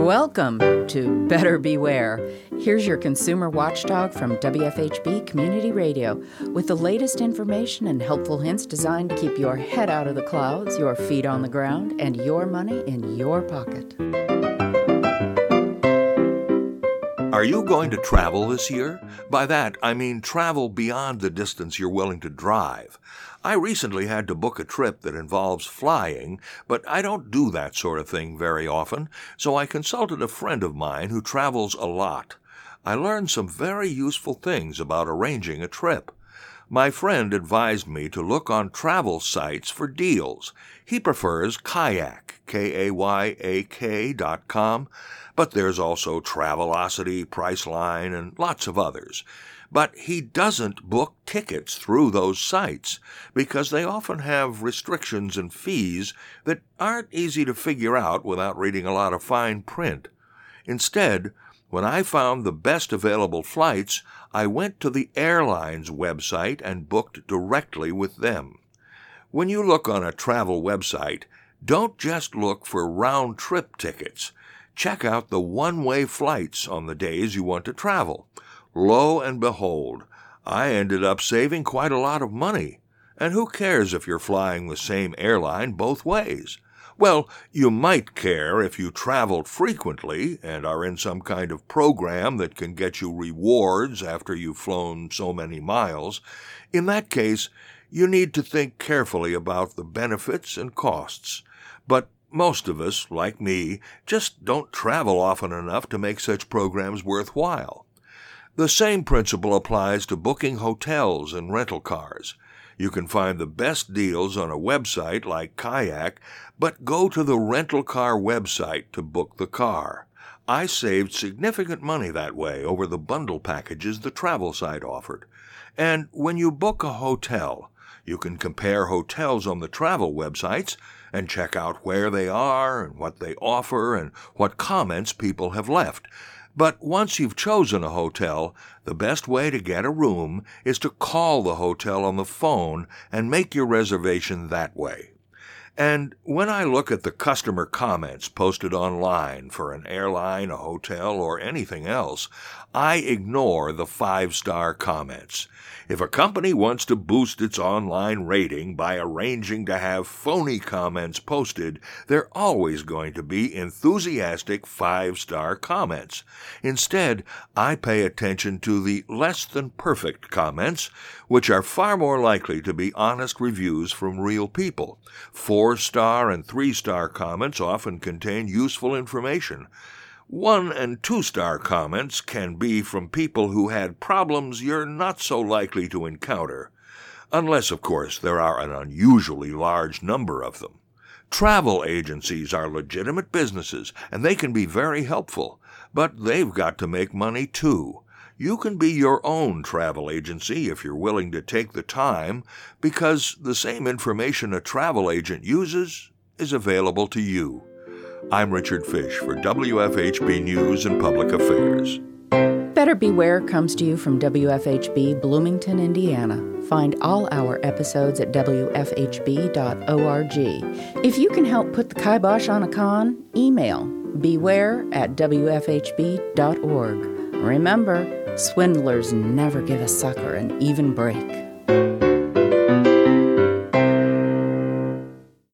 Welcome to Better Beware. Here's your consumer watchdog from WFHB Community Radio with the latest information and helpful hints designed to keep your head out of the clouds, your feet on the ground, and your money in your pocket. Are you going to travel this year? By that, I mean travel beyond the distance you're willing to drive. I recently had to book a trip that involves flying, but I don't do that sort of thing very often, so I consulted a friend of mine who travels a lot. I learned some very useful things about arranging a trip. My friend advised me to look on travel sites for deals. He prefers Kayak, Kayak.com, but there's also Travelocity, Priceline, and lots of others. But he doesn't book tickets through those sites because they often have restrictions and fees that aren't easy to figure out without reading a lot of fine print. Instead, when I found the best available flights, I went to the airline's website and booked directly with them. When you look on a travel website, don't just look for round-trip tickets. Check out the one-way flights on the days you want to travel. Lo and behold, I ended up saving quite a lot of money. And who cares if you're flying the same airline both ways? Well, you might care if you traveled frequently and are in some kind of program that can get you rewards after you've flown so many miles. In that case, you need to think carefully about the benefits and costs. But most of us, like me, just don't travel often enough to make such programs worthwhile. The same principle applies to booking hotels and rental cars. You can find the best deals on a website like Kayak, but go to the rental car website to book the car. I saved significant money that way over the bundle packages the travel site offered. And when you book a hotel, you can compare hotels on the travel websites and check out where they are and what they offer and what comments people have left. But once you've chosen a hotel, the best way to get a room is to call the hotel on the phone and make your reservation that way. And when I look at the customer comments posted online for an airline, a hotel, or anything else, I ignore the 5-star comments. If a company wants to boost its online rating by arranging to have phony comments posted, they're always going to be enthusiastic 5-star comments. Instead, I pay attention to the less-than-perfect comments, which are far more likely to be honest reviews from real people. 4-star and 3-star comments often contain useful information. 1- and 2-star comments can be from people who had problems you're not so likely to encounter, unless, of course, there are an unusually large number of them. Travel agencies are legitimate businesses, and they can be very helpful, but they've got to make money too. You can be your own travel agency if you're willing to take the time, because the same information a travel agent uses is available to you. I'm Richard Fish for WFHB News and Public Affairs. Better Beware comes to you from WFHB Bloomington, Indiana. Find all our episodes at WFHB.org. If you can help put the kibosh on a con, email beware@WFHB.org. Remember, swindlers never give a sucker an even break.